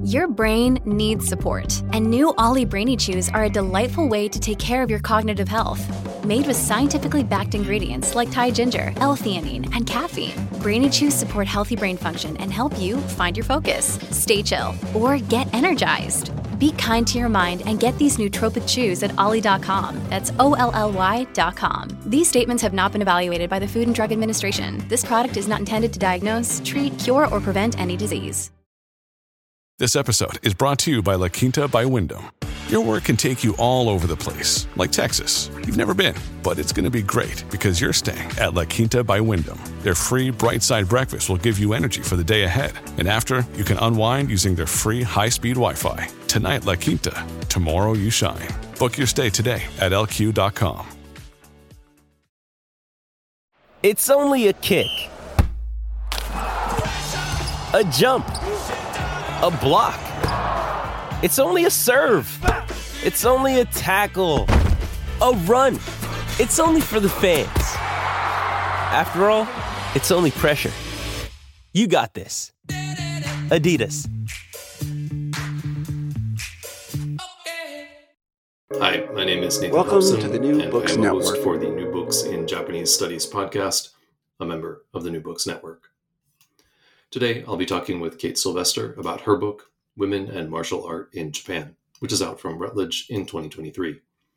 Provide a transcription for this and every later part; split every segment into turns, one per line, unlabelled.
Your brain needs support, and new Ollie Brainy Chews are a delightful way to take care of your cognitive health. Made with scientifically backed ingredients like Thai ginger, L-theanine, and caffeine, Brainy Chews support healthy brain function and help you find your focus, stay chill, or get energized. Be kind to your mind and get these nootropic chews at ollie.com. That's OLLY.com. These statements have not been evaluated by the Food and Drug Administration. This product is not intended to diagnose, treat, cure, or prevent any disease.
This episode is brought to you by La Quinta by Wyndham. Your work can take you all over the place, like Texas. You've never been, but it's going to be great because you're staying at La Quinta by Wyndham. Their free Bright Side breakfast will give you energy for the day ahead. And after, you can unwind using their free high-speed Wi-Fi. Tonight, La Quinta. Tomorrow, you shine. Book your stay today at LQ.com.
It's only a kick, a jump, a block. It's only a serve. It's only a tackle, a run. It's only for the fans. After all, it's only pressure. You got this. Adidas.
Hi, my name is Nathan
Welcome
Hobson,
to the New
and
Books
I'm a host
Network.
for the New Books in Japanese Studies podcast, a member of the New Books Network. Today, I'll be talking with Kate Sylvester about her book, Women and Martial Art in Japan, which is out from Routledge in 2023.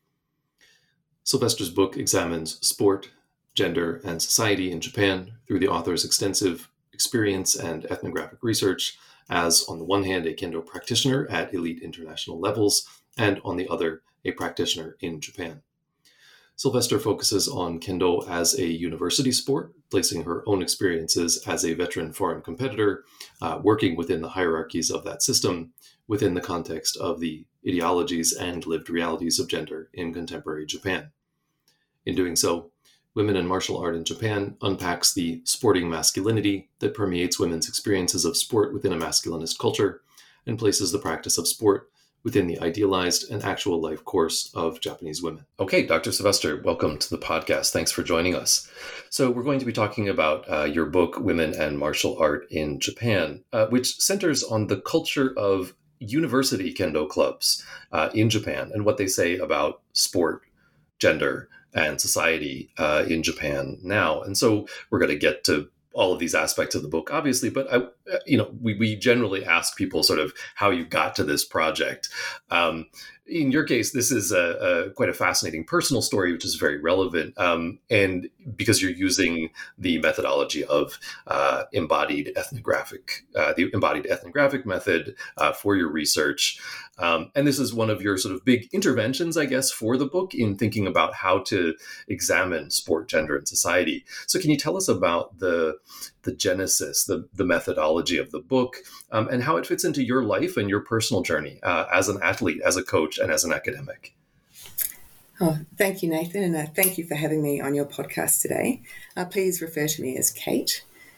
Sylvester's book examines sport, gender, and society in Japan through the author's extensive experience and ethnographic research as, on the one hand, a kendo practitioner at elite international levels, and on the other, a practitioner in Japan. Sylvester focuses on kendo as a university sport, placing her own experiences as a veteran foreign competitor, working within the hierarchies of that system, within the context of the ideologies and lived realities of gender in contemporary Japan. In doing so, Women and Martial Art in Japan unpacks the sporting masculinity that permeates women's experiences of sport within a masculinist culture, and places the practice of sport within the idealized and actual life course of Japanese women. Okay, Dr. Sylvester, welcome to the podcast. Thanks for joining us. So we're going to be talking about your book, Women and Martial Art in Japan, which centers on the culture of university kendo clubs in Japan and what they say about sport, gender, and society in Japan now. And so we're going to get to all of these aspects of the book, obviously, but we generally ask people sort of how you got to this project. In your case, this is quite a fascinating personal story, which is very relevant, and because you're using the methodology of the embodied ethnographic method for your research. And this is one of your sort of big interventions, I guess, for the book in thinking about how to examine sport, gender, and society. So can you tell us about the genesis, the methodology of the book, and how it fits into your life and your personal journey as an athlete, as a coach, and as an academic?
Oh, thank you, Nathan, and thank you for having me on your podcast today. Please refer to me as Kate.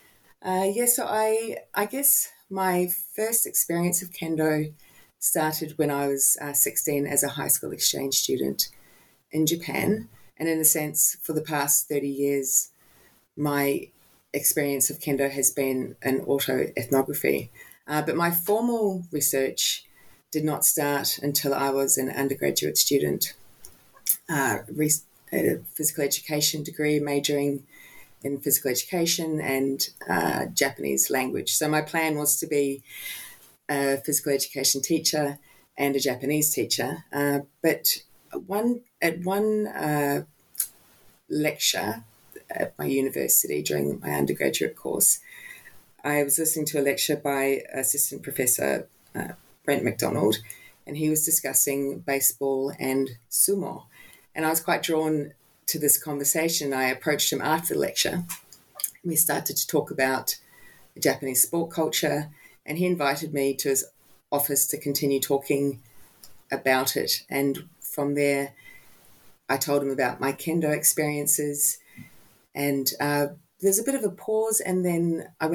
So I guess my first experience of kendo started when I was 16 as a high school exchange student in Japan. And in a sense, for the past 30 years, my experience of kendo has been an autoethnography. But my formal research did not start until I was an undergraduate student, a physical education degree, majoring in physical education and Japanese language. So my plan was to be a physical education teacher and a Japanese teacher. But at one lecture at my university during my undergraduate course, I was listening to a lecture by Assistant Professor Brent McDonald, and he was discussing baseball and sumo. And I was quite drawn to this conversation. I approached him after the lecture. We started to talk about Japanese sport culture, and he invited me to his office to continue talking about it. And from there, I told him about my kendo experiences, and there's a bit of a pause, and then I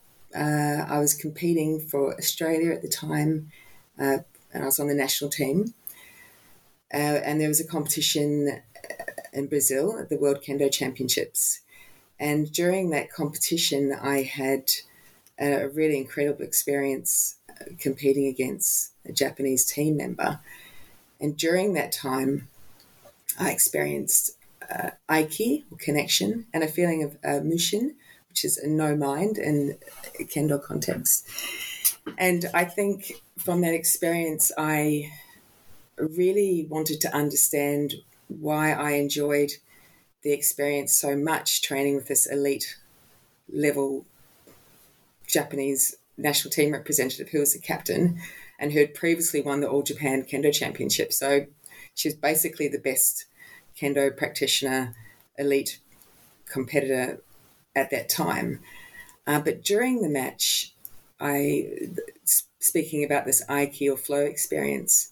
was competing for Australia at the time, and I was on the national team. And there was a competition in Brazil at the World Kendo Championships. And during that competition, I had a really incredible experience competing against a Japanese team member. And during that time, I experienced aiki, or connection, and a feeling of mushin, which is a no mind in a kendo context. And I think from that experience, I really wanted to understand why I enjoyed the experience so much, training with this elite level Japanese national team representative who was the captain and who had previously won the All Japan Kendo Championship. So she was basically the best kendo practitioner, elite competitor at that time. But during the match, speaking about this aiki or flow experience,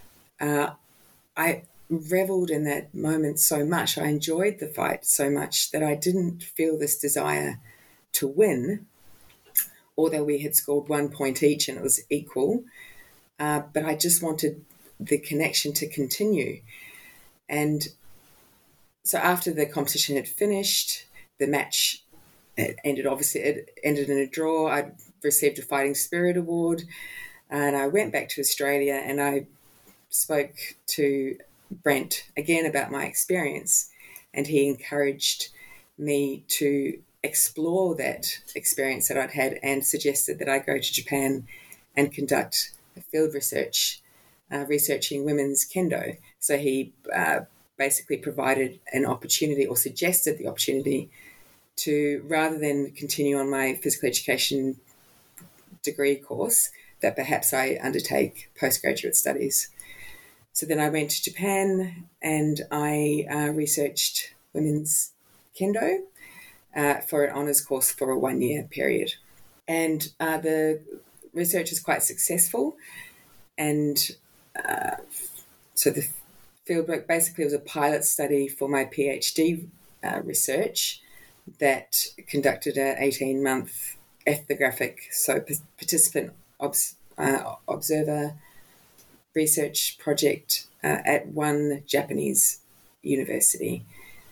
I reveled in that moment so much. I enjoyed the fight so much that I didn't feel this desire to win, although we had scored 1 point each and it was equal. But I just wanted the connection to continue. And so after the competition had finished, the match ended in a draw. I received a Fighting Spirit Award, and I went back to Australia and I spoke to Brent again about my experience, and he encouraged me to explore that experience that I'd had and suggested that I go to Japan and conduct a field research researching women's kendo. So he basically provided an opportunity, or suggested the opportunity, to, rather than continue on my physical education degree course, that perhaps I undertake postgraduate studies. So then I went to Japan and I researched women's kendo for an honours course for a 1-year period. And the research is quite successful. And so the fieldwork basically was a pilot study for my PhD research that conducted an 18-month ethnographic, so participant observer research project at one Japanese university.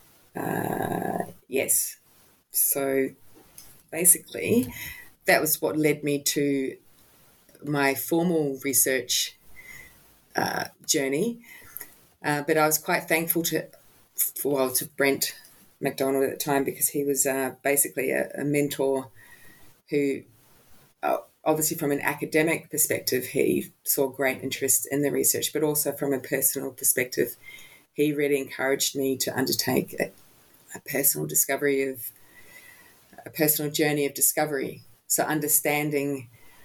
Yes. So basically, that was what led me to my formal research journey. But I was quite thankful to Brent McDonald at the time, because he was basically a mentor who, obviously from an academic perspective, he saw great interest in the research, but also from a personal perspective, he really encouraged me to undertake a personal journey of discovery. So understanding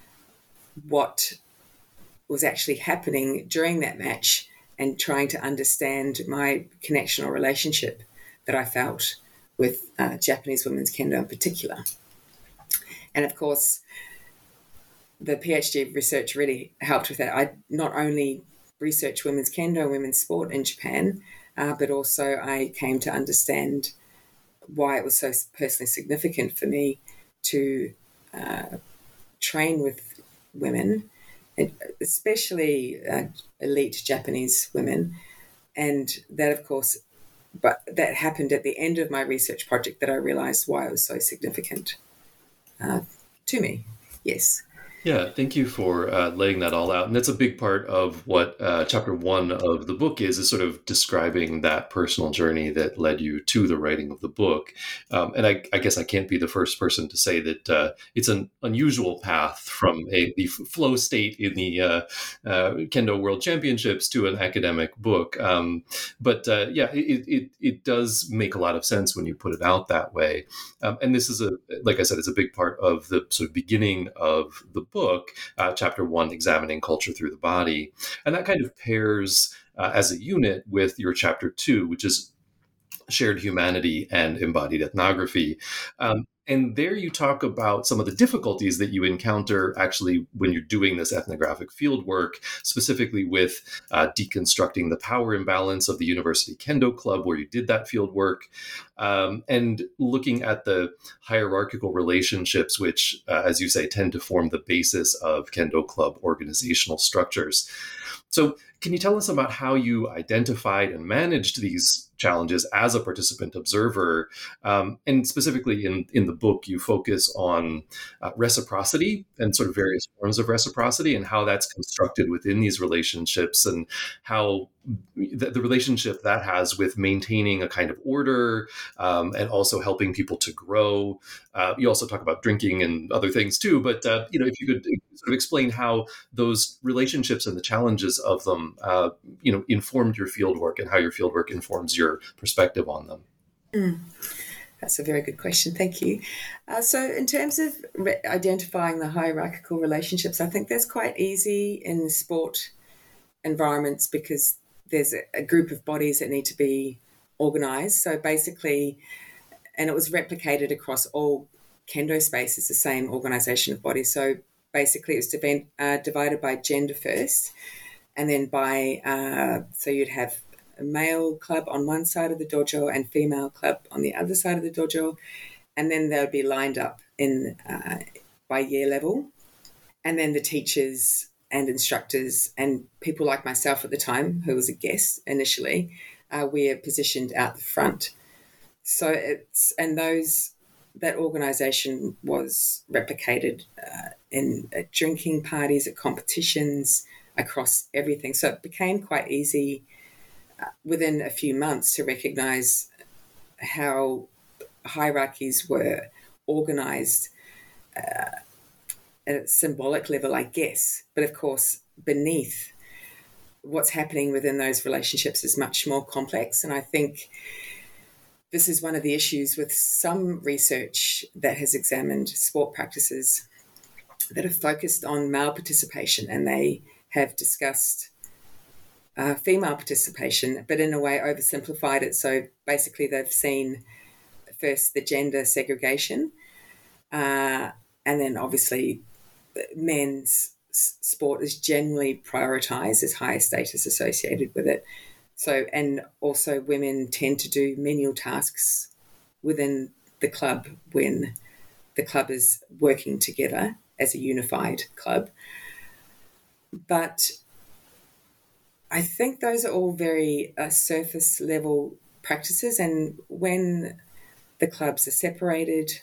what was actually happening during that match and trying to understand my connection or relationship that I felt with Japanese women's kendo in particular. And of course, the PhD research really helped with that. I not only researched women's kendo, women's sport in Japan, but also I came to understand why it was so personally significant for me to train with women, especially elite Japanese women. And that, of course, but that happened at the end of my research project that I realized why it was so significant to me. Yes.
Yeah, thank you for laying that all out. And that's a big part of what chapter 1 of the book is sort of describing that personal journey that led you to the writing of the book. And I guess I can't be the first person to say that it's an unusual path from the flow state in the Kendo World Championships to an academic book. But it does make a lot of sense when you put it out that way. And this is, like I said, it's a big part of the sort of beginning of the book, chapter 1, examining culture through the body. And that kind of pairs as a unit with your chapter 2, which is shared humanity and embodied ethnography. And there you talk about some of the difficulties that you encounter actually when you're doing this ethnographic field work, specifically with deconstructing the power imbalance of the University Kendo Club, where you did that field work, and looking at the hierarchical relationships, which, as you say, tend to form the basis of Kendo Club organizational structures. So can you tell us about how you identified and managed these challenges as a participant observer? And specifically in the book, you focus on reciprocity and sort of various forms of reciprocity and how that's constructed within these relationships, and how the relationship that has with maintaining a kind of order, and also helping people to grow. You also talk about drinking and other things too, but if you could sort of explain how those relationships and the challenges of them, informed your fieldwork, and how your fieldwork informs your perspective on them.
That's a very good question. Thank you. So in terms of identifying the hierarchical relationships, I think that's quite easy in sport environments because there's a group of bodies that need to be organised. So basically, and it was replicated across all kendo spaces, the same organisation of bodies. So basically it was divided by gender first, and then by, so you'd have a male club on one side of the dojo and female club on the other side of the dojo, and then they would be lined up in by year level. And then the teachers and instructors and people like myself at the time, who was a guest initially, we're positioned out the front. So that organisation was replicated in drinking parties, at competitions, across everything. So it became quite easy within a few months to recognise how hierarchies were organised at a symbolic level, I guess. But of course, beneath what's happening within those relationships is much more complex. And I think this is one of the issues with some research that has examined sport practices that have focused on male participation, and they have discussed female participation, but in a way oversimplified it. So basically they've seen first the gender segregation, and then obviously men's sport is generally prioritised as higher status associated with it. So, and also women tend to do menial tasks within the club when the club is working together as a unified club. But I think those are all very surface level practices, and when the clubs are separated,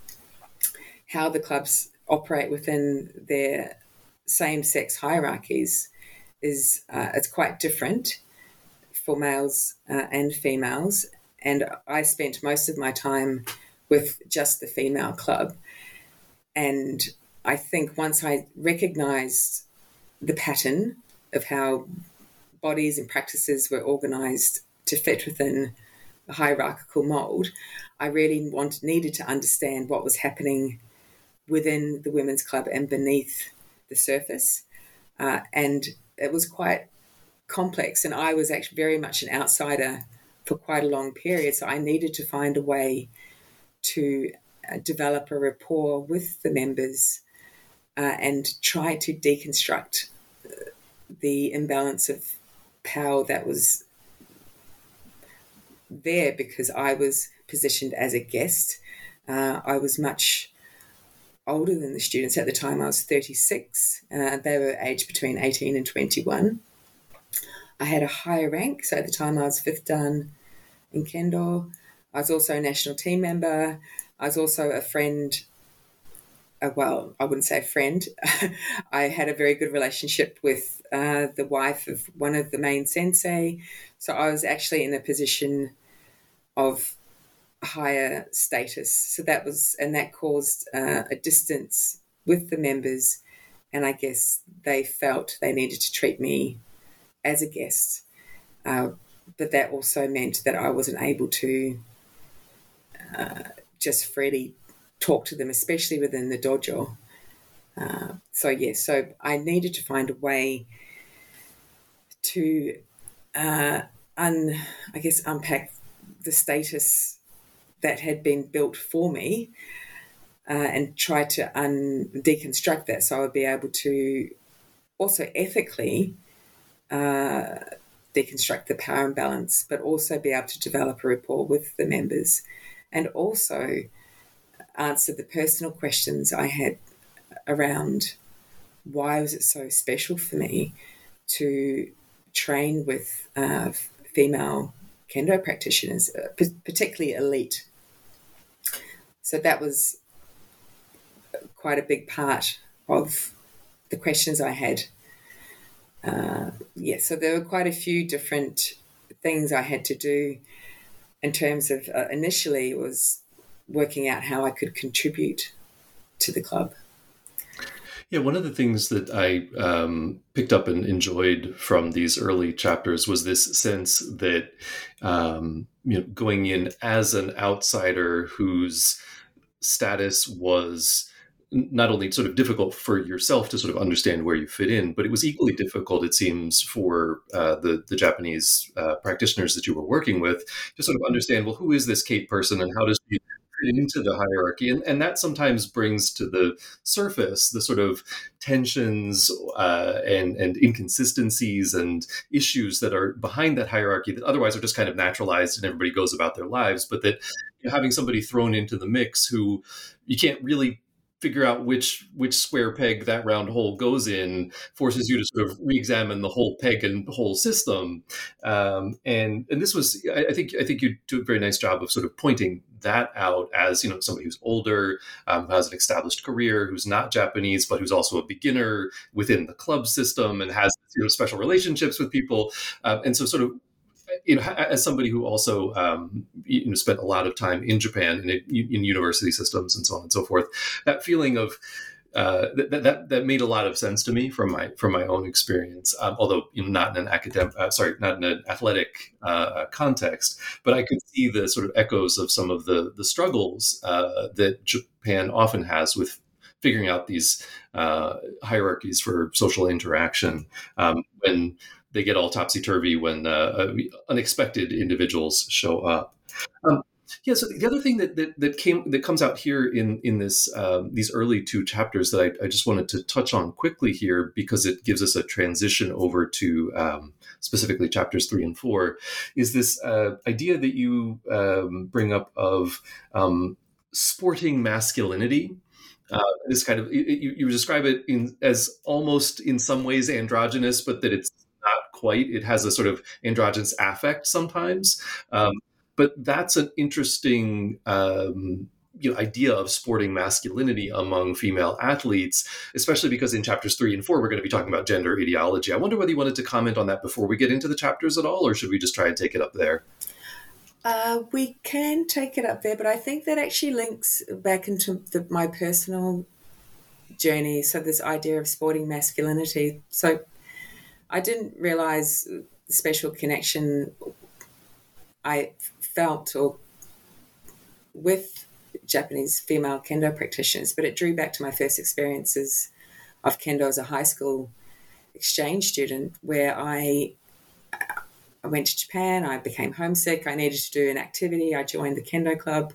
how the clubs operate within their same-sex hierarchies is it's quite different for males and females. And I spent most of my time with just the female club. And I think once I recognised the pattern of how bodies and practices were organised to fit within a hierarchical mould, I really needed to understand what was happening within the women's club and beneath the surface. And it was quite complex, and I was actually very much an outsider for quite a long period. So I needed to find a way to develop a rapport with the members and try to deconstruct the imbalance of power that was there because I was positioned as a guest. I was much older than the students. At the time I was 36. They were aged between 18 and 21. I had a higher rank, so at the time I was 5th Dan in Kendo. I was also a national team member. I was also a friend. Well, I wouldn't say a friend. I had a very good relationship with the wife of one of the main sensei. So I was actually in a position of higher status. So that caused a distance with the members. And I guess they felt they needed to treat me as a guest. But that also meant that I wasn't able to just freely talk to them, especially within the dojo. So I needed to find a way to, unpack the status that had been built for me and try to deconstruct that, so I would be able to also ethically deconstruct the power imbalance, but also be able to develop a rapport with the members and also answer the personal questions I had around why was it so special for me to train with female kendo practitioners, particularly elite. So that was quite a big part of the questions I had. So there were quite a few different things I had to do in terms of initially it was working out how I could contribute to the club.
Yeah, one of the things that I picked up and enjoyed from these early chapters was this sense that going in as an outsider whose status was not only sort of difficult for yourself to sort of understand where you fit in, but it was equally difficult, it seems, for the Japanese practitioners that you were working with to sort of understand, well, who is this Kate person and how does she fit into the hierarchy? And that sometimes brings to the surface the sort of tensions and inconsistencies and issues that are behind that hierarchy that otherwise are just kind of naturalized and everybody goes about their lives, but that having somebody thrown into the mix who you can't really figure out which square peg that round hole goes in forces you to sort of re-examine the whole peg and whole system. And this was, I think you do a very nice job of sort of pointing that out as, somebody who's older, who has an established career, who's not Japanese, but who's also a beginner within the club system and has special relationships with people. And so sort of, as somebody who also spent a lot of time in Japan in university systems and so on and so forth, that feeling of that made a lot of sense to me from my own experience. Although not in an athletic context, but I could see the sort of echoes of some of the struggles that Japan often has with figuring out these hierarchies for social interaction when they get all topsy-turvy when unexpected individuals show up. So the other thing that comes out here in this these early two chapters that I just wanted to touch on quickly here, because it gives us a transition over to specifically chapters 3 and 4, is this idea that you bring up of sporting masculinity. This kind of you describe it as almost in some ways androgynous, but that it's not quite. It has a sort of androgynous affect sometimes. But that's an interesting idea of sporting masculinity among female athletes, especially because in chapters 3 and 4, we're going to be talking about gender ideology. I wonder whether you wanted to comment on that before we get into the chapters at all, or should we just try and take it up there?
We can take it up there, but I think that actually links back into my personal journey. So this idea of sporting masculinity. So I didn't realize the special connection I felt with Japanese female kendo practitioners, but it drew back to my first experiences of kendo as a high school exchange student, where I went to Japan, I became homesick, I needed to do an activity, I joined the kendo club.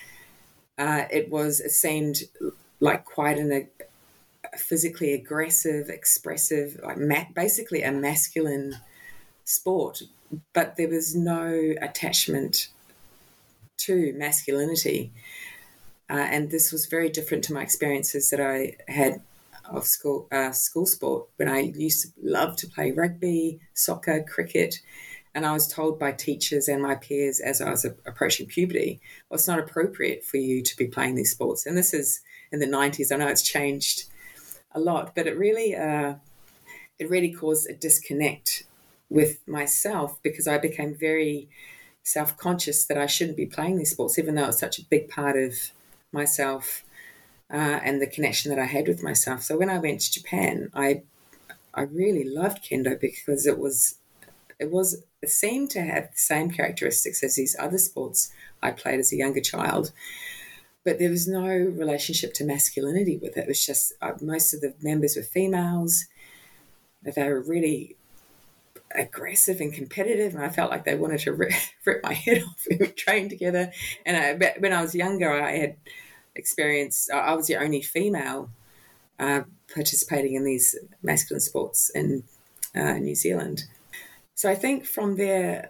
It seemed like quite a physically aggressive, expressive, basically a masculine sport, but there was no attachment to masculinity. And this was very different to my experiences that I had of school sport, when I used to love to play rugby, soccer, cricket. And I was told by teachers and my peers as I was approaching puberty, well, it's not appropriate for you to be playing these sports. And this is in the 90s. I know it's changed a lot, but it really caused a disconnect with myself, because I became very self-conscious that I shouldn't be playing these sports, even though it's such a big part of myself and the connection that I had with myself. So when I went to Japan, I really loved kendo because it seemed to have the same characteristics as these other sports I played as a younger child, but there was no relationship to masculinity with it. It was just most of the members were females. They were really aggressive and competitive, and I felt like they wanted to rip my head off. We would train together. And when I was younger, I had experienced, I was the only female participating in these masculine sports in New Zealand. So I think from there,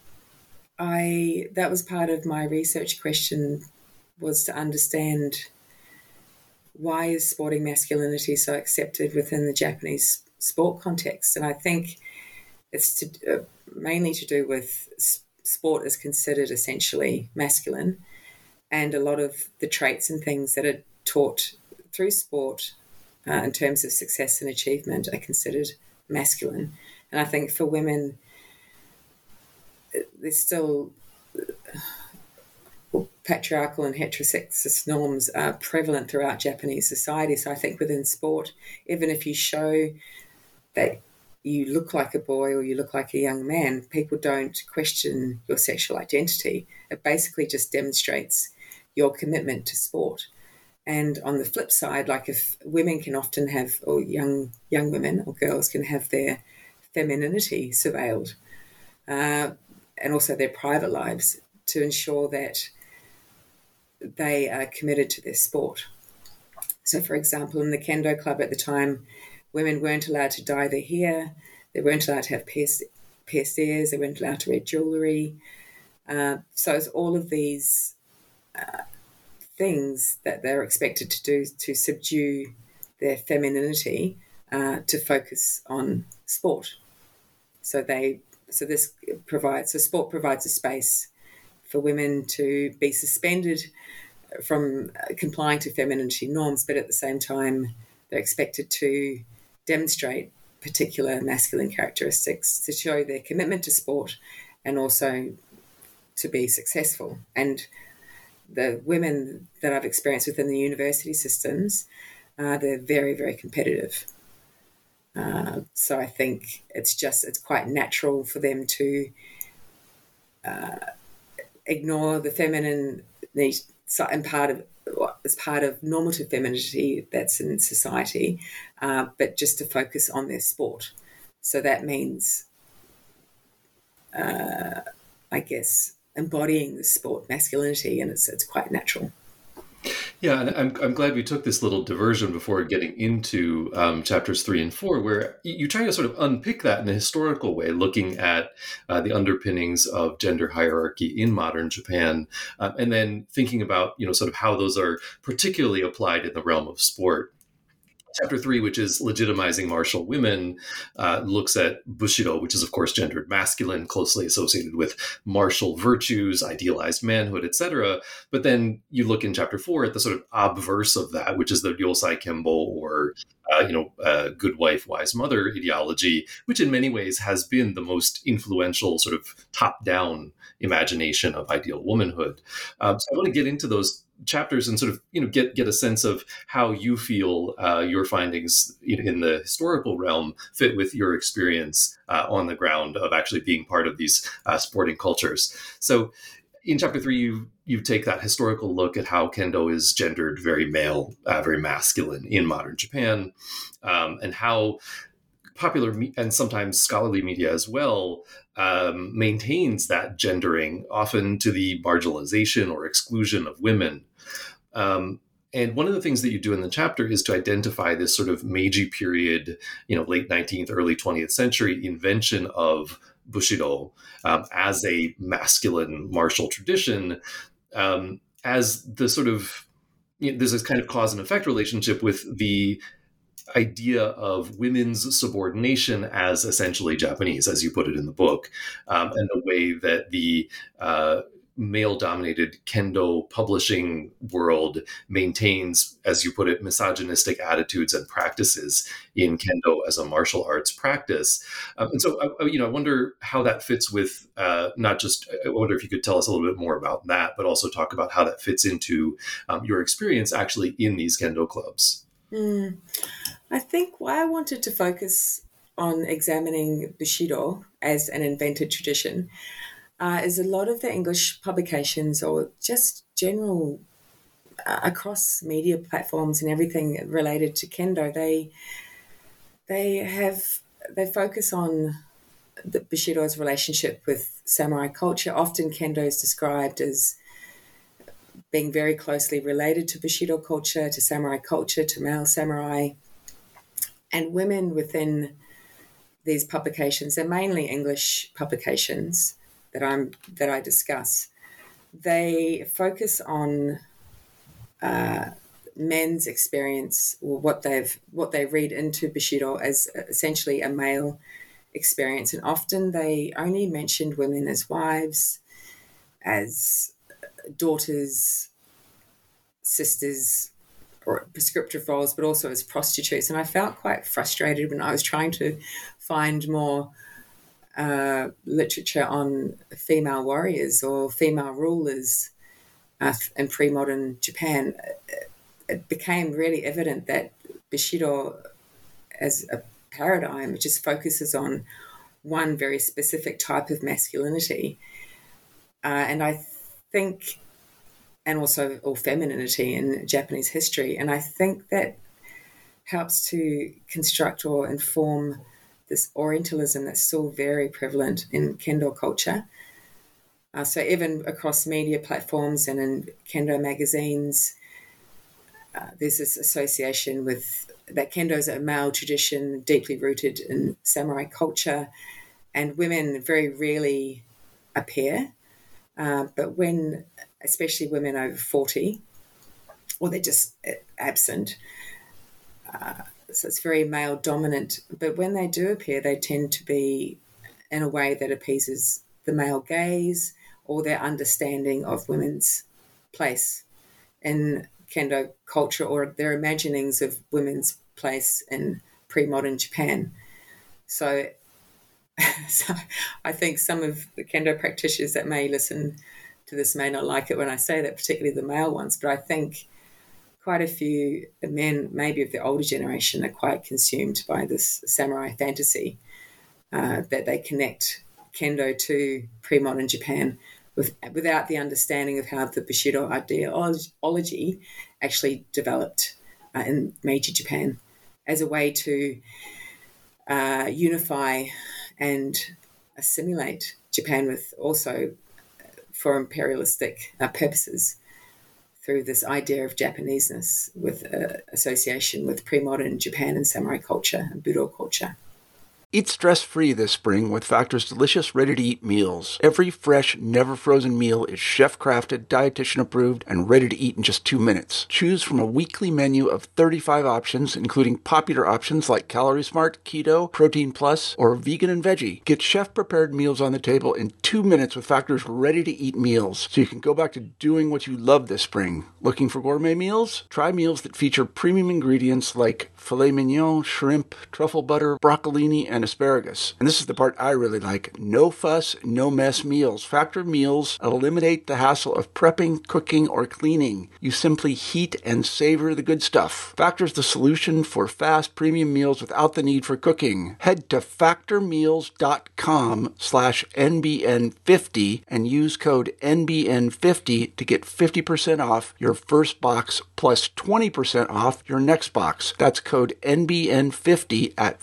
that was part of my research question, was to understand why is sporting masculinity so accepted within the Japanese sport context. And I think it's mainly to do with sport is considered essentially masculine, and a lot of the traits and things that are taught through sport in terms of success and achievement are considered masculine. And I think for women, there's still patriarchal and heterosexist norms are prevalent throughout Japanese society. So I think within sport, even if you show that you look like a boy or you look like a young man, people don't question your sexual identity. It basically just demonstrates your commitment to sport. And on the flip side, like if women can often have, or young women or girls can have their femininity surveilled, and also their private lives, to ensure that they are committed to their sport. So, for example, in the Kendo club at the time, women weren't allowed to dye their hair, they weren't allowed to have pierced ears, they weren't allowed to wear jewellery. So it's all of these things that they're expected to do to subdue their femininity to focus on sport. So sport provides a space for women to be suspended from complying to femininity norms, but at the same time, they're expected to demonstrate particular masculine characteristics to show their commitment to sport and also to be successful. And the women that I've experienced within the university systems, they're very, very competitive. So I think it's quite natural for them to ignore the feminine need and as part of normative femininity that's in society, but just to focus on their sport. So that means, I guess, embodying the sport masculinity, and it's quite natural.
Yeah, and I'm glad we took this little diversion before getting into chapters 3 and 4, where you try to sort of unpick that in a historical way, looking at the underpinnings of gender hierarchy in modern Japan, and then thinking about, sort of how those are particularly applied in the realm of sport. Chapter 3, which is legitimizing martial women, looks at Bushido, which is, of course, gendered masculine, closely associated with martial virtues, idealized manhood, etc. But then you look in chapter 4 at the sort of obverse of that, which is the Ryosai Kembo, or good wife, wise mother ideology, which in many ways has been the most influential sort of top-down imagination of ideal womanhood. So I want to get into those chapters and sort of get a sense of how you feel your findings in the historical realm fit with your experience on the ground of actually being part of these sporting cultures. So in chapter 3, you take that historical look at how Kendo is gendered very male, very masculine in modern Japan, and how popular and sometimes scholarly media as well maintains that gendering, often to the marginalization or exclusion of women. And one of the things that you do in the chapter is to identify this sort of Meiji period, late 19th, early 20th century invention of Bushido as a masculine martial tradition, as the sort of, there's this kind of cause and effect relationship with the idea of women's subordination as essentially Japanese, as you put it in the book, and the way that the male-dominated Kendo publishing world maintains, as you put it, misogynistic attitudes and practices in Kendo as a martial arts practice. And so, I wonder how that fits with not just, I wonder if you could tell us a little bit more about that, but also talk about how that fits into your experience actually in these Kendo clubs.
I think why I wanted to focus on examining Bushido as an invented tradition is a lot of the English publications, or just general across media platforms and everything related to Kendo, they focus on the Bushido's relationship with samurai culture. Often Kendo is described as being very closely related to Bushido culture, to samurai culture, to male samurai. And women within these publications, they're mainly English publications that I discuss, they focus on men's experience, or what they read into Bushido as essentially a male experience. And often they only mentioned women as wives, as daughters, sisters or prescriptive roles, but also as prostitutes. And I felt quite frustrated when I was trying to find more literature on female warriors or female rulers in pre-modern Japan. It became really evident that Bushido as a paradigm just focuses on one very specific type of masculinity. And I think, and also or femininity in Japanese history. And I think that helps to construct or inform this Orientalism that's still very prevalent in Kendo culture. So even across media platforms and in Kendo magazines, there's this association with that Kendo is a male tradition deeply rooted in samurai culture, and women very rarely appear. But when, especially women over 40, or they're just absent, so it's very male dominant. But when they do appear, they tend to be in a way that appeases the male gaze or their understanding of women's place in Kendo culture or their imaginings of women's place in pre-modern Japan. So I think some of the Kendo practitioners that may listen to this may not like it when I say that, particularly the male ones, but I think quite a few men, maybe of the older generation, are quite consumed by this samurai fantasy that they connect Kendo to pre-modern Japan without the understanding of how the Bushido ideology actually developed in Meiji Japan as a way to unify and assimilate Japan with also for imperialistic purposes through this idea of Japaneseness with association with pre-modern Japan and samurai culture and Budo culture.
Eat stress-free this spring with Factor's delicious, ready-to-eat meals. Every fresh, never-frozen meal is chef-crafted, dietitian-approved, and ready to eat in just 2 minutes. Choose from a weekly menu of 35 options, including popular options like Calorie Smart, Keto, Protein Plus, or Vegan and Veggie. Get chef-prepared meals on the table in 2 minutes with Factor's ready-to-eat meals, so you can go back to doing what you love this spring. Looking for gourmet meals? Try meals that feature premium ingredients like filet mignon, shrimp, truffle butter, broccolini, and asparagus. And this is the part I really like. No fuss, no mess meals. Factor meals eliminate the hassle of prepping, cooking, or cleaning. You simply heat and savor the good stuff. Factor's the solution for fast premium meals without the need for cooking. Head to factormeals.com/NBN50 and use code NBN50 to get 50% off your first box plus 20% off your next box. That's code NBN50 at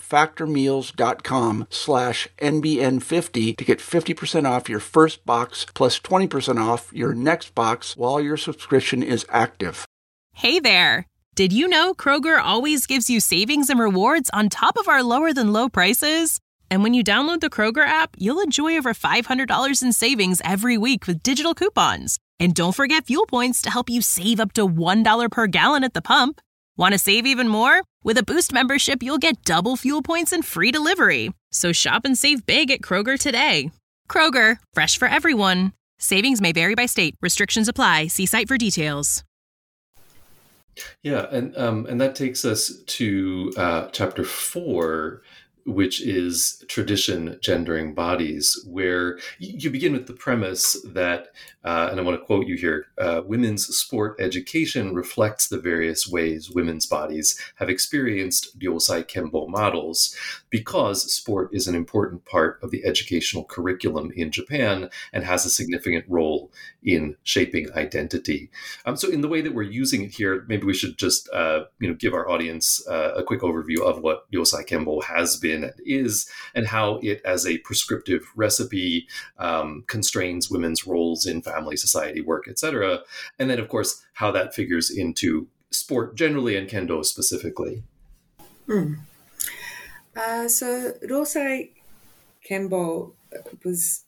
factormeals.com/NBN50 to get 50% off your first box plus 20% off your next box while your subscription is active.
Hey there! Did you know Kroger always gives you savings and rewards on top of our lower than low prices? And when you download the Kroger app, you'll enjoy over $500 in savings every week with digital coupons. And don't forget fuel points to help you save up to $1 per gallon at the pump. Want to save even more? With a Boost membership, you'll get double fuel points and free delivery. So shop and save big at Kroger today. Kroger, fresh for everyone. Savings may vary by state. Restrictions apply. See site for details.
Yeah, and that takes us to chapter 4, which is tradition gendering bodies, where you begin with the premise that, and I want to quote you here, women's sport education reflects the various ways women's bodies have experienced Ryosai Kembo models, because sport is an important part of the educational curriculum in Japan and has a significant role in shaping identity. So in the way that we're using it here, maybe we should just give our audience a quick overview of what Ryosai Kembo has been and is, and how it, as a prescriptive recipe, constrains women's roles in family, society, work, etc. And then, of course, how that figures into sport generally and Kendo specifically.
So Ryosai Kembo was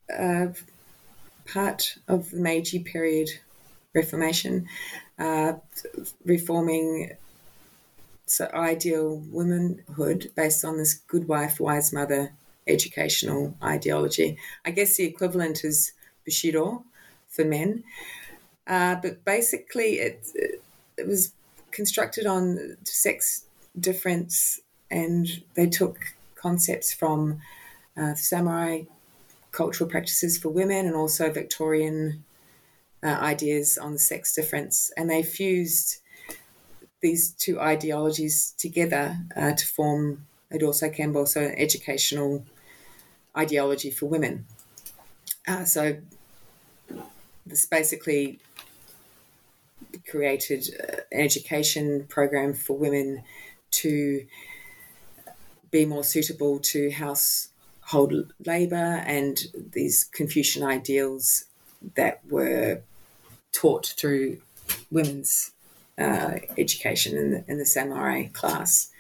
part of the Meiji period Reformation, reforming ideal womanhood based on this good wife, wise mother educational ideology. I guess the equivalent is Bushido for men. But basically, it was constructed on sex difference, and they took concepts from samurai cultural practices for women and also Victorian ideas on sex difference. And they fused these two ideologies together to form Edosa Kembo, so an educational ideology for women. So this basically created an education program for women to be more suitable to household labour and these Confucian ideals that were taught through women's education in the samurai class.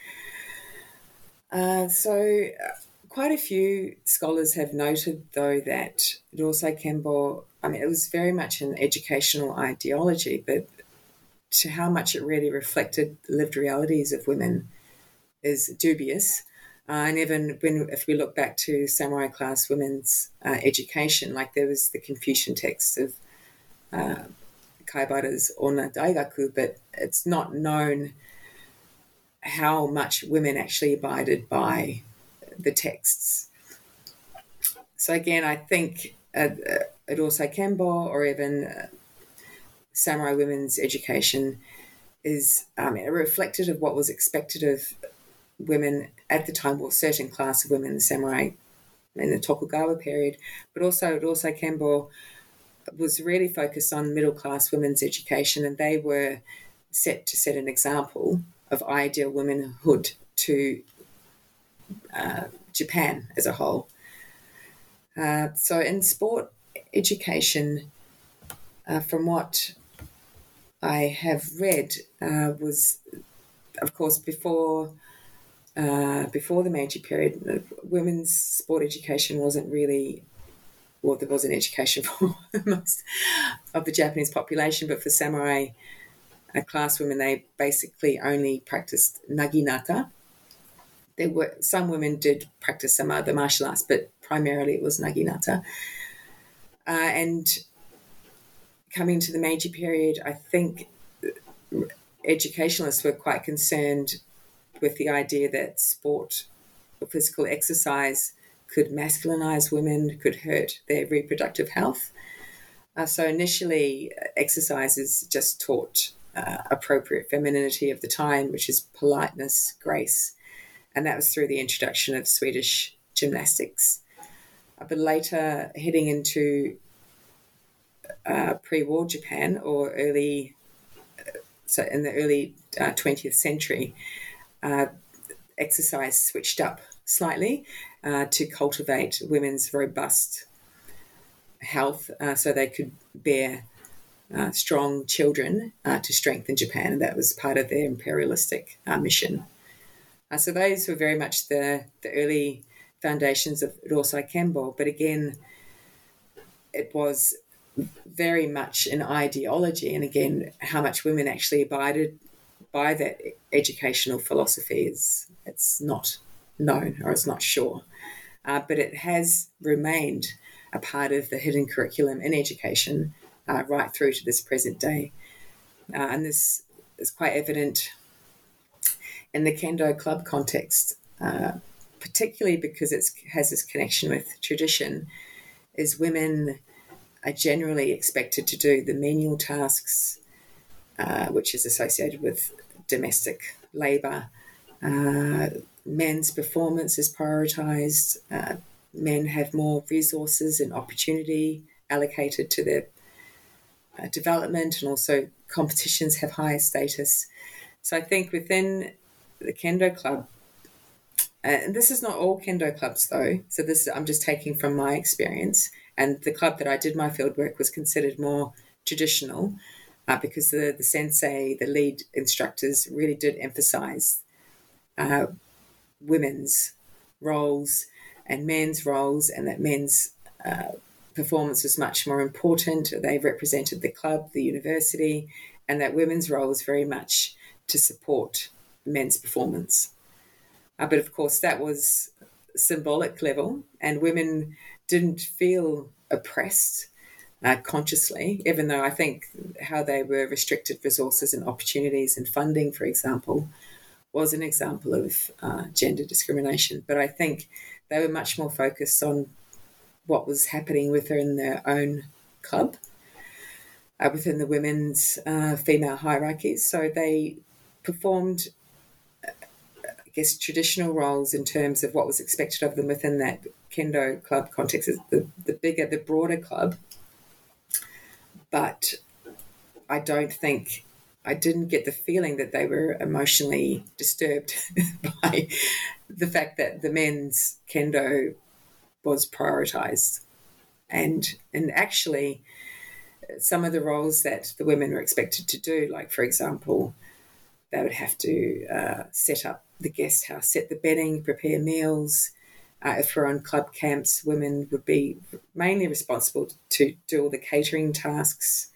So quite a few scholars have noted, though, that Rosai Kembo, it was very much an educational ideology, but to how much it really reflected the lived realities of women is dubious. And even if we look back to samurai class women's education, like there was the Confucian text of Kaibara's Onna Daigaku, but it's not known how much women actually abided by the texts. So again, I think Rosai Kembo or even samurai women's education is reflective of what was expected of women at the time, or certain class of women, the samurai in the Tokugawa period, but also Rosai Kembo was really focused on middle-class women's education, and they were set to set an example of ideal womanhood to Japan as a whole. So in sport education, from what I have read, was, of course, before the Meiji period, women's sport education wasn't really, well, there was an education for most of the Japanese population, but for samurai class women, they basically only practiced naginata. There were some women did practice some other martial arts, but primarily it was naginata. And coming to the Meiji period, I think educationalists were quite concerned with the idea that sport or physical exercise could masculinize women, could hurt their reproductive health. So initially, exercises just taught appropriate femininity of the time, which is politeness, grace, and that was through the introduction of Swedish gymnastics. But later, heading into pre-war Japan, or so in the early 20th century, exercise switched up slightly to cultivate women's robust health so they could bear strong children to strengthen Japan, and that was part of their imperialistic mission. So those were very much the early foundations of Rosai Kembo, but again, it was very much an ideology, and again, how much women actually abided by that educational philosophy it's not known, or it's not sure. But it has remained a part of the hidden curriculum in education right through to this present day. And this is quite evident in the Kendo club context, particularly because it has this connection with tradition, is women are generally expected to do the menial tasks, which is associated with domestic labour. Men's performance is prioritised. Men have more resources and opportunity allocated to their development, and also competitions have higher status. So I think within the Kendo club, and this is not all Kendo clubs though, so this I'm just taking from my experience, and the club that I did my fieldwork was considered more traditional because the sensei, the lead instructors, really did emphasise women's roles and men's roles, and that men's performance was much more important. They represented the club, the university, and that women's role was very much to support men's performance. But of course, that was symbolic level, and women didn't feel oppressed consciously, even though I think how they were restricted resources and opportunities and funding, for example, was an example of gender discrimination. But I think they were much more focused on what was happening within their own club, within the women's female hierarchies. So they performed, I guess, traditional roles in terms of what was expected of them within that kendo club context, the bigger, the broader club. But I didn't get the feeling that they were emotionally disturbed by the fact that the men's kendo was prioritized. And actually, some of the roles that the women were expected to do, like, for example, they would have to set up the guest house, set the bedding, prepare meals. If we're on club camps, women would be mainly responsible to do all the catering tasks.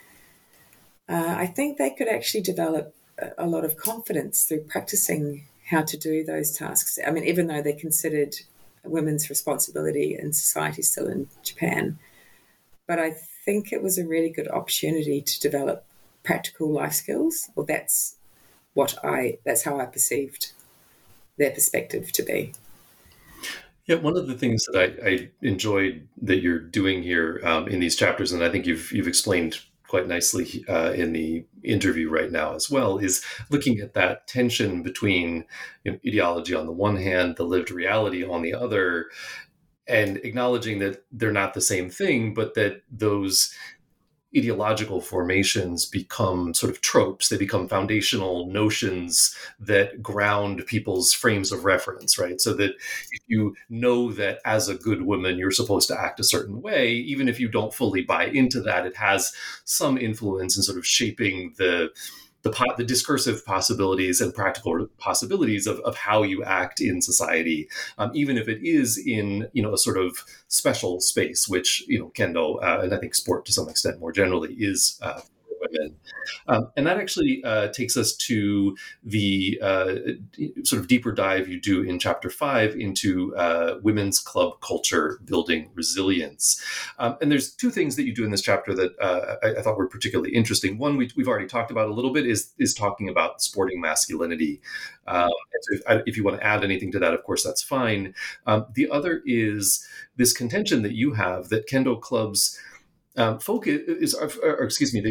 I think they could actually develop a lot of confidence through practicing how to do those tasks. I mean, even though they're considered women's responsibility in society still in Japan, but I think it was a really good opportunity to develop practical life skills, or that's how I perceived their perspective to be.
Yeah, one of the things that I enjoyed that you're doing here in these chapters, and I think you've explained quite nicely in the interview right now as well, is looking at that tension between ideology on the one hand, the lived reality on the other, and acknowledging that they're not the same thing, but that those ideological formations become sort of tropes. They become foundational notions that ground people's frames of reference, right? So that if you know that as a good woman, you're supposed to act a certain way, even if you don't fully buy into that, it has some influence in sort of shaping the discursive possibilities and practical possibilities of how you act in society, even if it is in a sort of special space, which kendo and I think sport to some extent more generally is for women. And that actually takes us to the sort of deeper dive you do in Chapter 5 into women's club culture building resilience. And there's two things that you do in this chapter that I thought were particularly interesting. One, we've already talked about a little bit, is talking about sporting masculinity. And so if you want to add anything to that, of course, that's fine. The other is this contention that you have that kendo clubs focus is, or excuse me,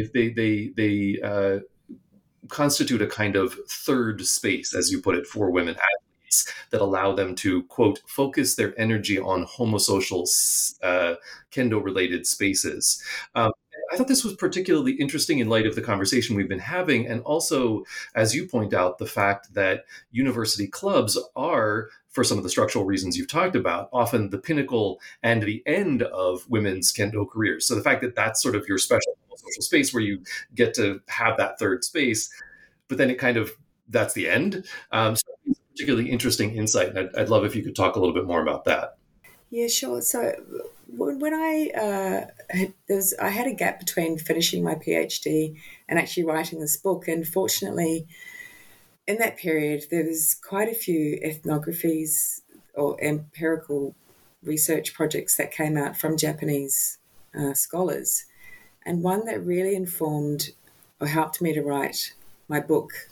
they constitute a kind of third space, as you put it, for women athletes that allow them to, quote, focus their energy on homosocial kendo-related spaces. I thought this was particularly interesting in light of the conversation we've been having, and also, as you point out, the fact that university clubs are, for some of the structural reasons you've talked about, often the pinnacle and the end of women's kendo careers. So the fact that that's sort of your special social space where you get to have that third space, but then that's the end. So it's a particularly interesting insight, and I'd love if you could talk a little bit more about that.
Yeah, sure. So when I had a gap between finishing my PhD and actually writing this book, and fortunately, in that period, there was quite a few ethnographies or empirical research projects that came out from Japanese scholars, and one that really informed or helped me to write my book,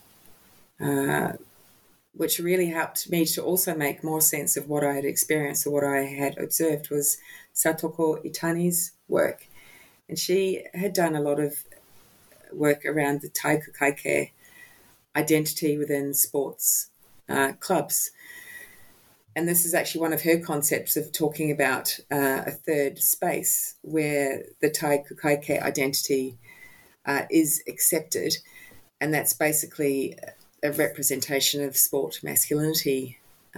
which really helped me to also make more sense of what I had experienced or what I had observed, was Satoko Itani's work. And she had done a lot of work around the taikukaike identity within sports clubs. And this is actually one of her concepts of talking about a third space where the taikukaike identity is accepted. And that's basically a representation of sport masculinity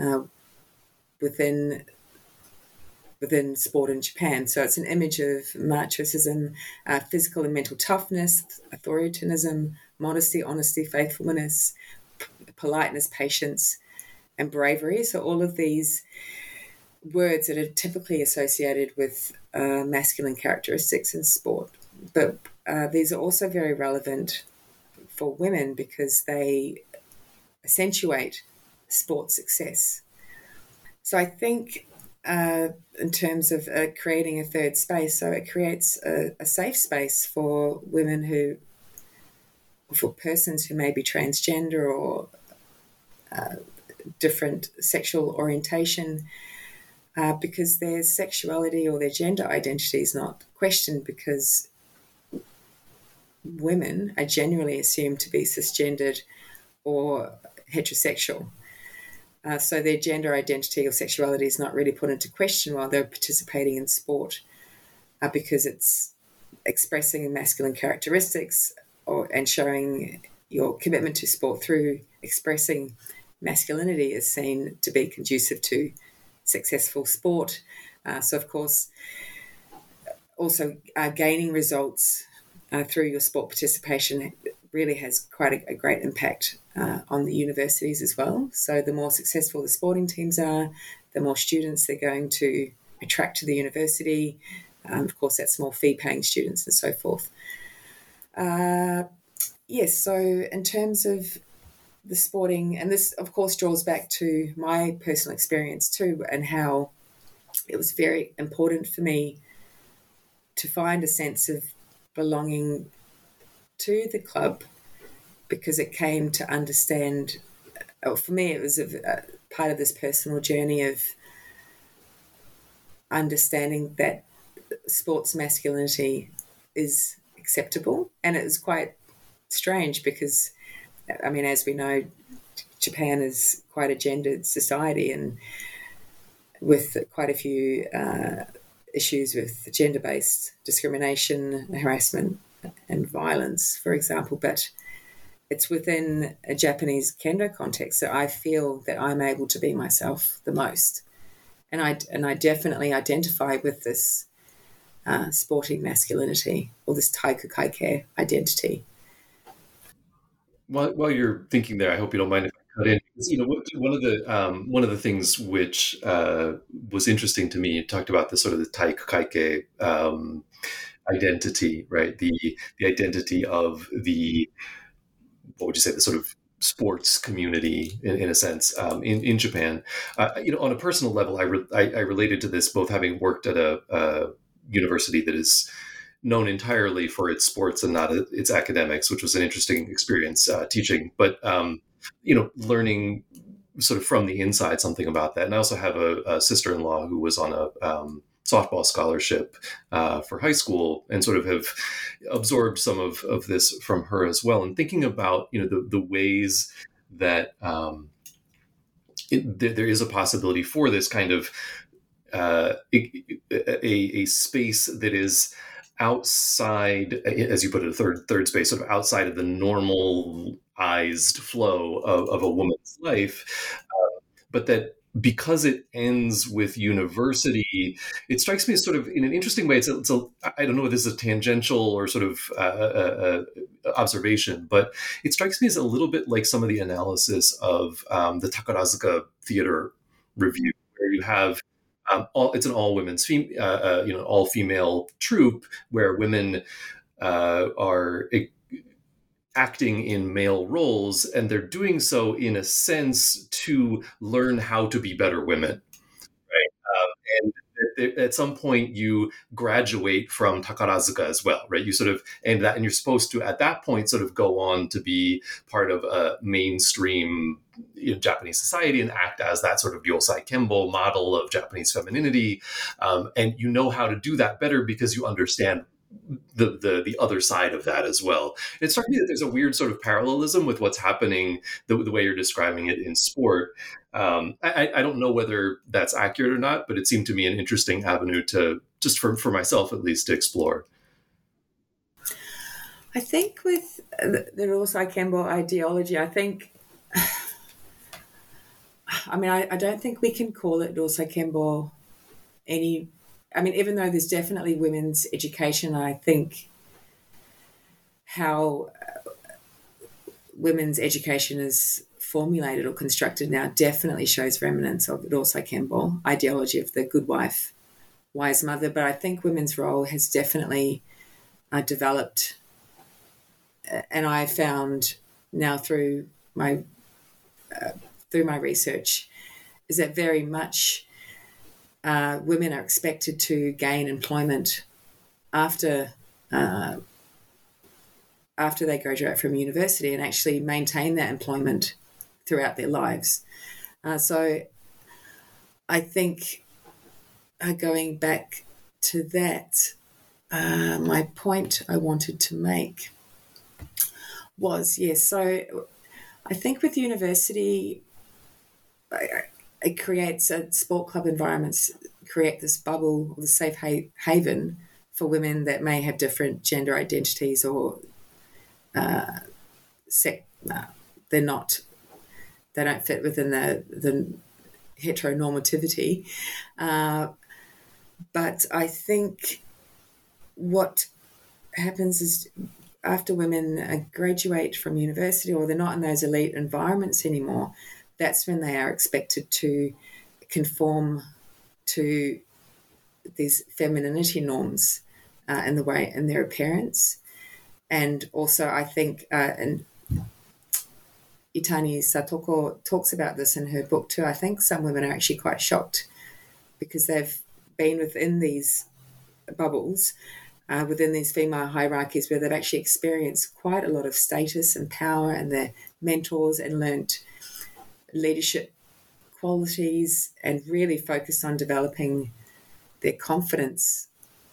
within sport in Japan. So it's an image of machoism, physical and mental toughness, authoritarianism, modesty, honesty, faithfulness, politeness, patience, and bravery. So all of these words that are typically associated with masculine characteristics in sport. But these are also very relevant for women because they accentuate sports success. So I think in terms of creating a third space. So it creates a safe space for women for persons who may be transgender or different sexual orientation, because their sexuality or their gender identity is not questioned, because women are generally assumed to be cisgendered or heterosexual. So their gender identity or sexuality is not really put into question while they're participating in sport, because it's expressing masculine characteristics and showing your commitment to sport through expressing masculinity is seen to be conducive to successful sport. So, of course, also gaining results through your sport participation really has quite a great impact on the universities as well. So the more successful the sporting teams are, the more students they're going to attract to the university. Of course, that's more fee-paying students and so forth. Yes, so in terms of the sporting, and this, of course, draws back to my personal experience too, and how it was very important for me to find a sense of belonging to the club, because it came to understand, for me, it was a part of this personal journey of understanding that sports masculinity is acceptable. And it was quite strange because, I mean, as we know, Japan is quite a gendered society, and with quite a few issues with gender-based discrimination, harassment and violence, for example, but it's within a Japanese kendo context that I feel that I'm able to be myself the most. And I definitely identify with this sporting masculinity, or this Taiku Kaikei identity.
While you're thinking there, I hope you don't mind if I cut in. Because, one of the things which was interesting to me, you talked about the sort of the Taiku Kaikei identity, right? The identity of the, what would you say, the sort of sports community in a sense in Japan. On a personal level, I related to this, both having worked at a university that is known entirely for its sports and not its academics, which was an interesting experience teaching, but learning sort of from the inside something about that. And I also have a sister-in-law who was on a softball scholarship for high school, and sort of have absorbed some of this from her as well. And thinking about, the ways that there is a possibility for this kind of a space that is outside, as you put it, a third space, sort of outside of the normalized flow of a woman's life, but that because it ends with university, it strikes me as sort of, in an interesting way, it's I don't know if this is a tangential or sort of observation, but it strikes me as a little bit like some of the analysis of the Takarazuka Theater Review, where you have it's an all women's, all female troupe where women are acting in male roles, and they're doing so in a sense to learn how to be better women, right? And at some point you graduate from Takarazuka as well, right? You sort of, and you're supposed to at that point sort of go on to be part of a mainstream Japanese society and act as that sort of Ryosai Kembo model of Japanese femininity, and you know how to do that better because you understand the other side of that as well. It struck me that there's a weird sort of parallelism with what's happening the way you're describing it in sport. I don't know whether that's accurate or not, but it seemed to me an interesting avenue to, just for myself at least, to explore.
I think with the Ryosai Kembo ideology, I don't think we can call it Ryosai Kembo even though there's definitely women's education, I think how women's education is formulated or constructed now definitely shows remnants of Ryosai Kembo ideology of the good wife, wise mother. But I think women's role has definitely developed, and I found now through my research, is that very much women are expected to gain employment after they graduate from university and actually maintain that employment throughout their lives. So I think going back to that, my point I wanted to make was, so I think with university, it creates sport club environments, create this bubble, the safe haven for women that may have different gender identities or they don't fit within the heteronormativity. But I think what happens is after women graduate from university or they're not in those elite environments anymore, that's when they are expected to conform to these femininity norms in their appearance. And also I think, and Itani Satoko talks about this in her book too, I think some women are actually quite shocked because they've been within these bubbles, within these female hierarchies where they've actually experienced quite a lot of status and power and their mentors and learnt leadership qualities and really focused on developing their confidence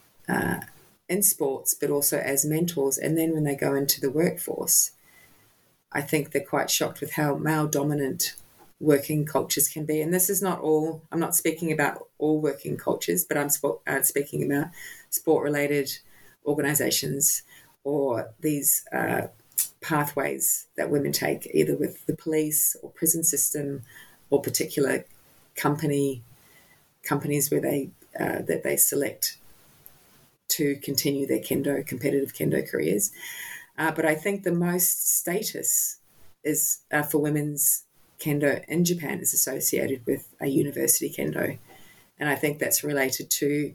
in sports, but also as mentors. And then when they go into the workforce, I think they're quite shocked with how male-dominant working cultures can be. And this is not all, I'm not speaking about all working cultures, but I'm speaking about sport-related organisations or these pathways that women take, either with the police or prison system or particular companies where that they select to continue their competitive kendo careers. But I think the most status is for women's kendo in Japan is associated with a university kendo. And I think that's related to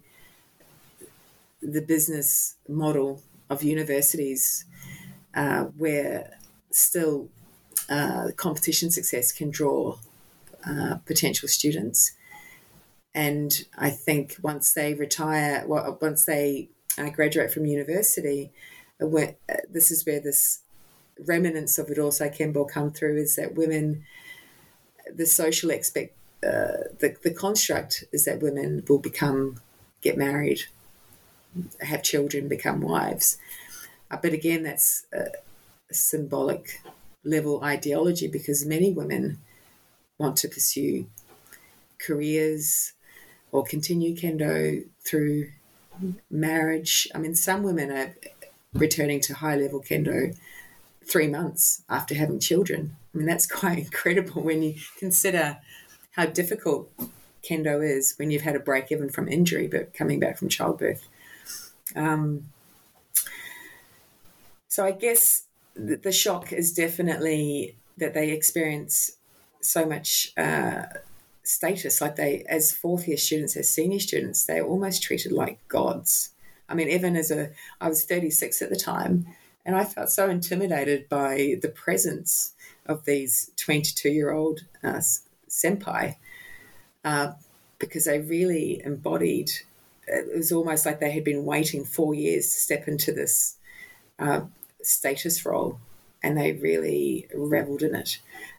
the business model of universities where still competition success can draw potential students. And I think once they retire, once they graduate from university, this is where this remnants of Rosai Kembo come through, is that women, the social the construct is that women will get married, have children, become wives. But again, that's a symbolic level ideology because many women want to pursue careers or continue kendo through marriage. I mean, some women are returning to high-level kendo 3 months after having children. I mean, that's quite incredible when you consider how difficult kendo is when you've had a break even from injury, but coming back from childbirth. So I guess the shock is definitely that they experience so much status, like they, as fourth year students, as senior students, they're almost treated like gods. I mean, even I was 36 at the time, and I felt so intimidated by the presence of these 22-year-old senpai because they really embodied, it was almost like they had been waiting 4 years to step into this status role, and they really reveled in it.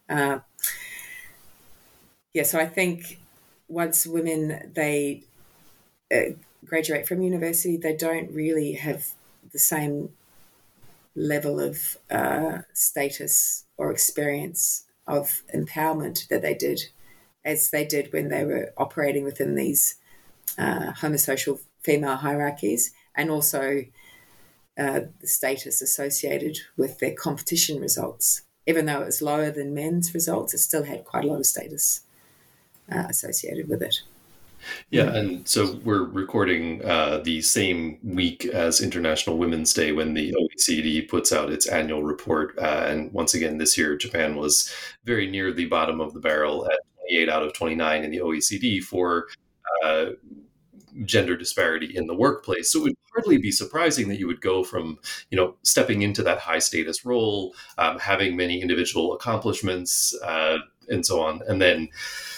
So I think once women, they graduate from university, they don't really have the same level of status or experience of empowerment that they did when they were operating within these homosocial female hierarchies, and also the status associated with their competition results. Even though it was lower than men's results, it still had quite a lot of status associated with it.
Yeah, and so we're recording the same week as International Women's Day when the OECD puts out its annual report. And once again, this year, Japan was very near the bottom of the barrel at 28 out of 29 in the OECD for gender disparity in the workplace. So it would hardly be surprising that you would go from, stepping into that high status role, having many individual accomplishments, and so on, and then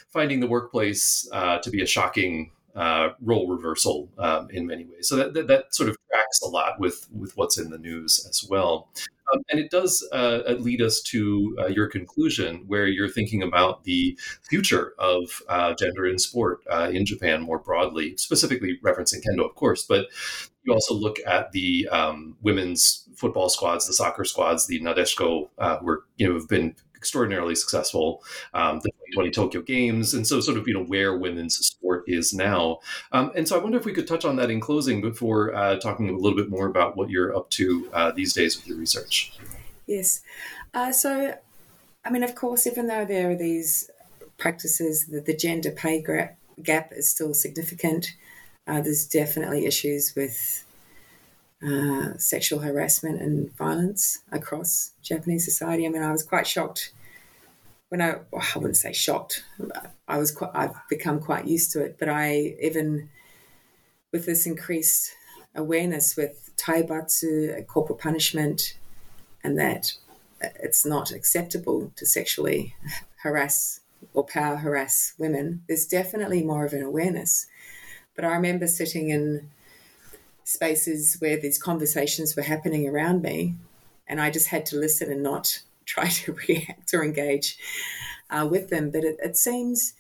finding the workplace to be a shocking role reversal in many ways. So that sort of tracks a lot with what's in the news as well. And it does lead us to your conclusion, where you're thinking about the future of gender in sport in Japan more broadly, specifically referencing kendo, of course, but you also look at the women's football squads, the soccer squads, the Nadeshiko, who have been extraordinarily successful, the 2020 Tokyo Games, and so sort of where women's sport is now. And so I wonder if we could touch on that in closing before talking a little bit more about what you're up to these days with your research.
Yes. So, I mean, of course, even though there are these practices, the gender pay gap is still significant. There's definitely issues with sexual harassment and violence across Japanese society. I mean, I was quite shocked when I wouldn't say shocked. I've become quite used to it, but even with this increased awareness with taibatsu, corporal punishment, and that it's not acceptable to sexually harass or power harass women, there's definitely more of an awareness. But I remember sitting in spaces where these conversations were happening around me, and I just had to listen and not try to react or engage with them. But it seems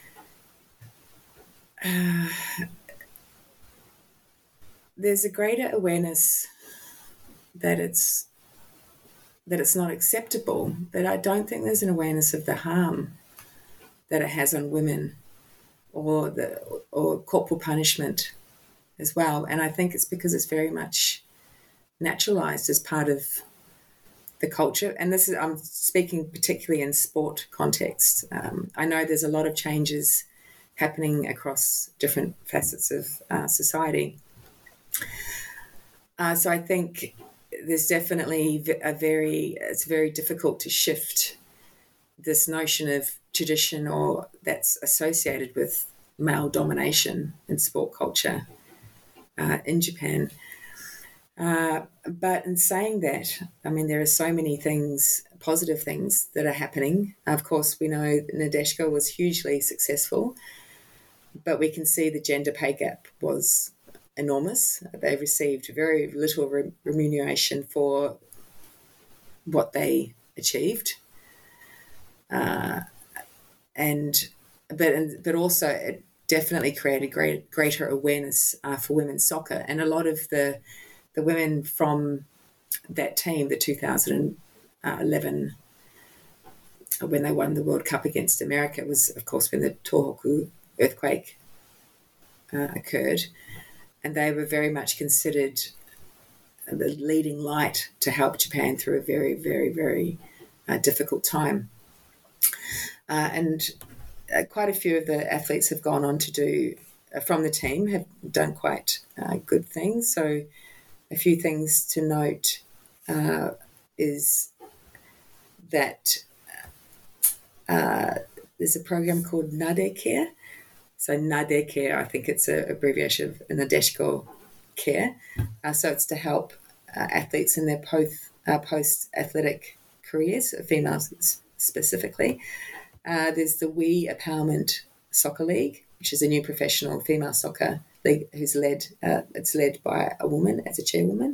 there's a greater awareness that it's not acceptable, but I don't think there's an awareness of the harm that it has on women or corporal punishment as well. And I think it's because it's very much naturalized as part of the culture. And I'm speaking particularly in sport context. I know there's a lot of changes happening across different facets of society. So I think there's definitely it's very difficult to shift this notion of tradition or that's associated with male domination in sport culture in Japan. But in saying that, I mean, there are so many things, positive things that are happening. Of course, we know Nadeshiko was hugely successful, but we can see the gender pay gap was enormous. They received very little remuneration for what they achieved. But also it definitely created greater awareness for women's soccer. And a lot of the women from that team, the 2011, when they won the World Cup against America, was, of course, when the Tohoku earthquake occurred. And they were very much considered the leading light to help Japan through a very, very, very difficult time. And quite a few of the athletes have gone on to do, from the team, have done quite good things. So a few things to note is that there's a program called Nade Care. So Nade Care, I think it's an abbreviation of Nadeshiko Care. So it's to help athletes in their post-athletic careers, females specifically. There's the We Empowerment Soccer League, which is a new professional female soccer league it's led by a woman as a chairwoman.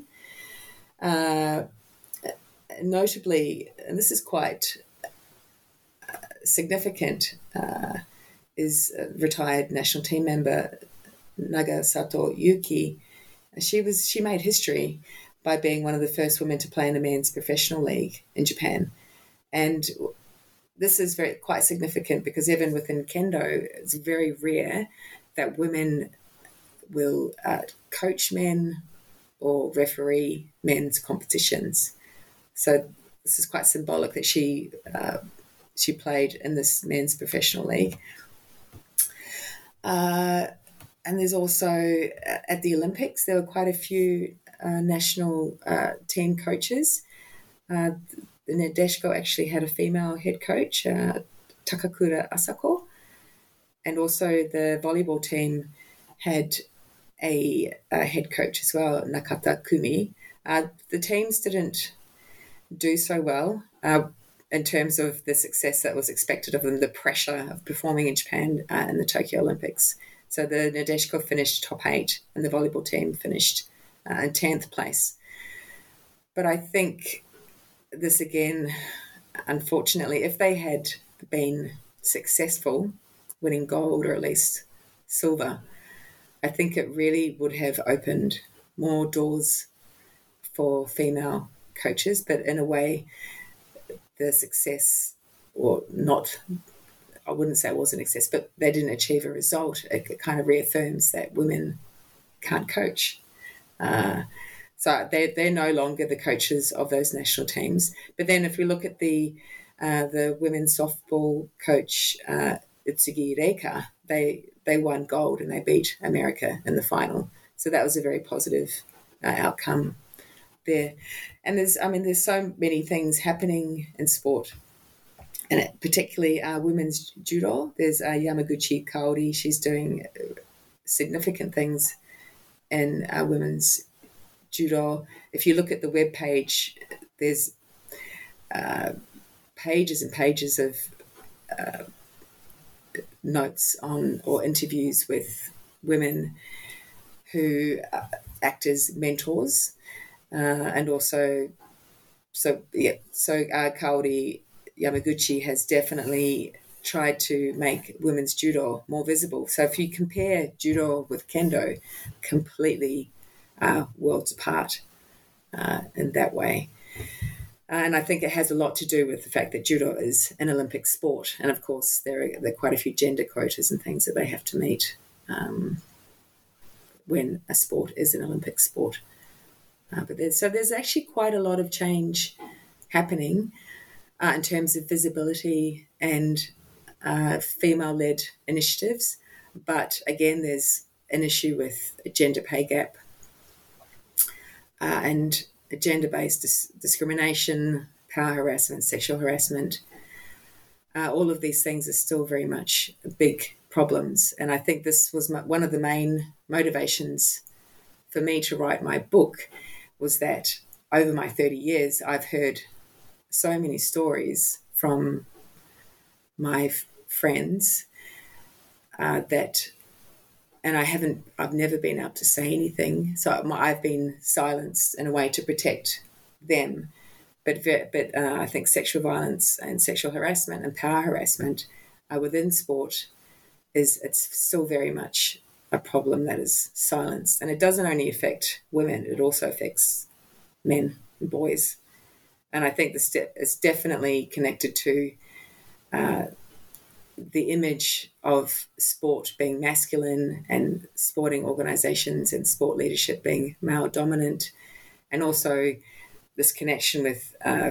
Notably, and this is quite significant, is retired national team member Nagasato Yuki. She made history by being one of the first women to play in a men's professional league in Japan. And this is quite significant because even within kendo, it's very rare that women will coach men or referee men's competitions. So this is quite symbolic that she played in this men's professional league. And there's also, at the Olympics, there were quite a few national team coaches. The Nadeshiko actually had a female head coach, Takakura Asako, and also the volleyball team had a head coach as well, Nakata Kumi. The teams didn't do so well. in terms of the success that was expected of them, the pressure of performing in Japan in the Tokyo Olympics. So the Nadeshiko finished top 8 and the volleyball team finished in 10th place. But I think this again, unfortunately, if they had been successful, winning gold or at least silver, I think it really would have opened more doors for female coaches. But in a way, the success, or not, I wouldn't say it wasn't a success, but they didn't achieve a result. It kind of reaffirms that women can't coach. So they're no longer the coaches of those national teams. But then if we look at the women's softball coach, Utsugi Reika, they won gold and they beat America in the final. So that was a very positive outcome there. And there's so many things happening in sport, and particularly women's judo. There's Yamaguchi Kaori. She's doing significant things in women's judo. If you look at the webpage, there's pages and pages of notes on or interviews with women who act as mentors, and also Kaori Yamaguchi has definitely tried to make women's judo more visible. So if you compare judo with kendo, completely worlds apart in that way. And I think it has a lot to do with the fact that judo is an Olympic sport. And of course, there are quite a few gender quotas and things that they have to meet when a sport is an Olympic sport. But there's actually quite a lot of change happening in terms of visibility and female-led initiatives. But again, there's an issue with a gender pay gap and gender-based discrimination, power harassment, sexual harassment. All of these things are still very much big problems. And I think this was one of the main motivations for me to write my book, was that over my 30 years, I've heard so many stories from my friends that, and I've never been able to say anything. So I've been silenced in a way to protect them. But I think sexual violence and sexual harassment and power harassment within sport it's still very much a problem that is silenced. And it doesn't only affect women, it also affects men and boys. And I think it's definitely connected to the image of sport being masculine and sporting organisations and sport leadership being male dominant, and also this connection with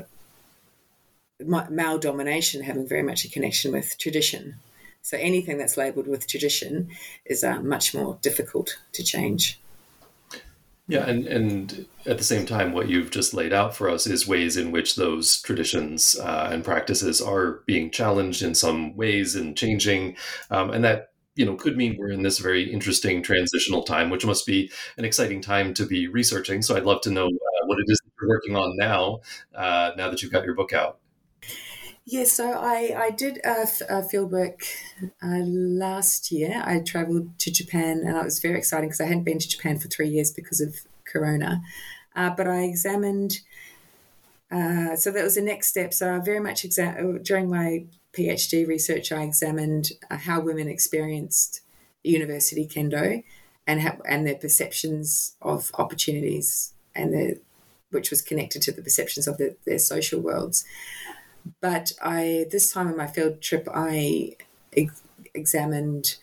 male domination having very much a connection with tradition. So anything that's labelled with tradition is much more difficult to change.
Yeah, and at the same time, what you've just laid out for us is ways in which those traditions and practices are being challenged in some ways and changing, and that could mean we're in this very interesting transitional time, which must be an exciting time to be researching. So I'd love to know what it is that you're working on now that you've got your book out.
Yes, so I did a field work last year. I travelled to Japan, and it was very exciting because I hadn't been to Japan for 3 years because of Corona. But I examined, so that was the next step. So I very much during my PhD research, I examined how women experienced university kendo and their perceptions of opportunities, and which was connected to the perceptions of their social worlds. But this time on my field trip, I examined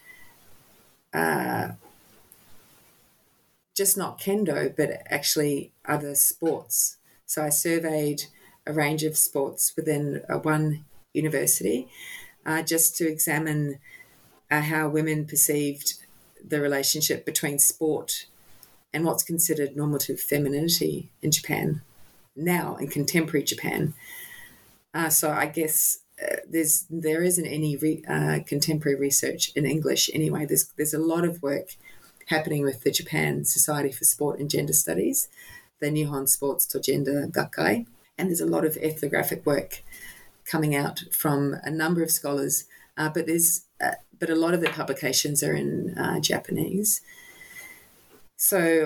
just not kendo, but actually other sports. So I surveyed a range of sports within one university just to examine how women perceived the relationship between sport and what's considered normative femininity in Japan now, in contemporary Japan. So I guess there isn't any contemporary research in English anyway. There's a lot of work happening with the Japan Society for Sport and Gender Studies, the Nihon Sports to Gender Gakkai, and there's a lot of ethnographic work coming out from a number of scholars, but a lot of the publications are in Japanese. So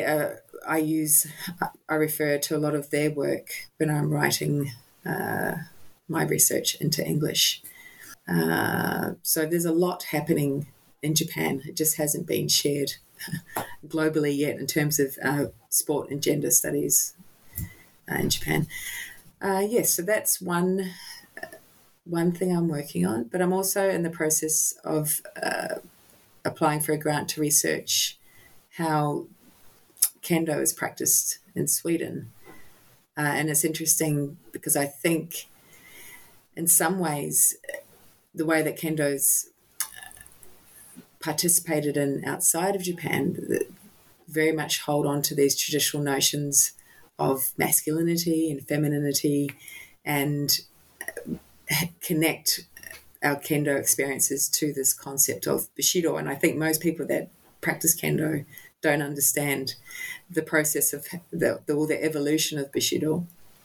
I refer to a lot of their work when I'm writing my research into English. So there's a lot happening in Japan. It just hasn't been shared globally yet in terms of sport and gender studies in Japan. Yes, so that's one thing I'm working on, but I'm also in the process of applying for a grant to research how kendo is practiced in Sweden. And it's interesting because I think in some ways the way that kendo's participated in outside of Japan very much hold on to these traditional notions of masculinity and femininity and connect our kendo experiences to this concept of Bushido. And I think most people that practice kendo don't understand the process of the evolution of Bushido.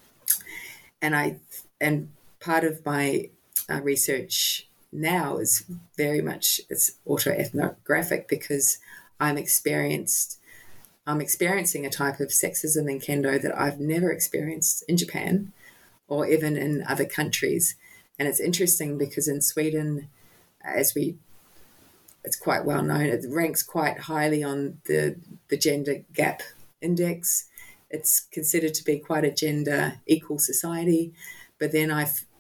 And part of my research now is very much, it's autoethnographic because I'm experiencing a type of sexism in kendo that I've never experienced in Japan or even in other countries. And it's interesting because in Sweden, it's quite well known, it ranks quite highly on the gender gap index. It's considered to be quite a gender equal society. But then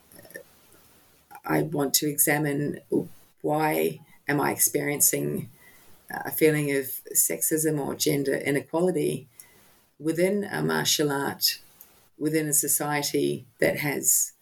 I want to examine why am I experiencing a feeling of sexism or gender inequality within a martial art, within a society that has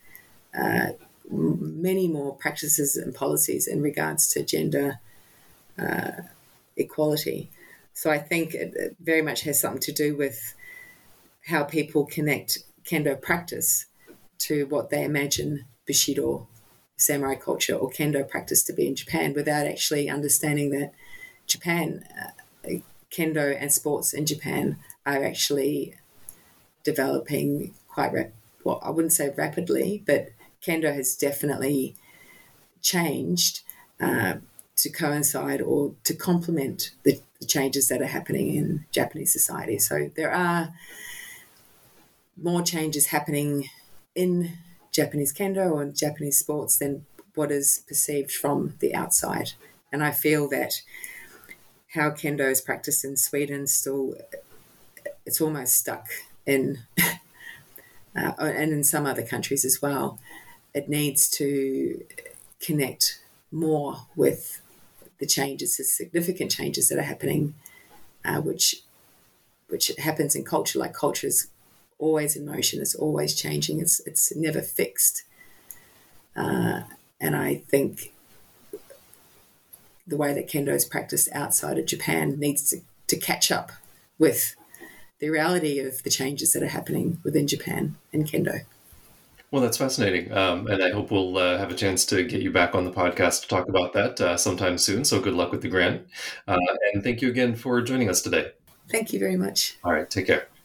many more practices and policies in regards to gender equality. So I think it very much has something to do with how people connect kendo practice to what they imagine Bushido, samurai culture, or kendo practice to be in Japan, without actually understanding that Japan, kendo and sports in Japan are actually developing quite, I wouldn't say rapidly, but kendo has definitely changed to coincide or to complement the changes that are happening in Japanese society. So there are more changes happening in Japanese kendo or in Japanese sports than what is perceived from the outside. And I feel that how kendo is practiced in Sweden still, it's almost stuck in, and in some other countries as well. It needs to connect more with the changes, the significant changes that are happening, which happens in culture. Like culture is always in motion, it's always changing, it's never fixed. And I think the way that kendo is practiced outside of Japan needs to catch up with the reality of the changes that are happening within Japan and kendo.
Well, that's fascinating. And I hope we'll have a chance to get you back on the podcast to talk about that sometime soon. So good luck with the grant. And thank you again for joining us today.
Thank you very much.
All right. Take care.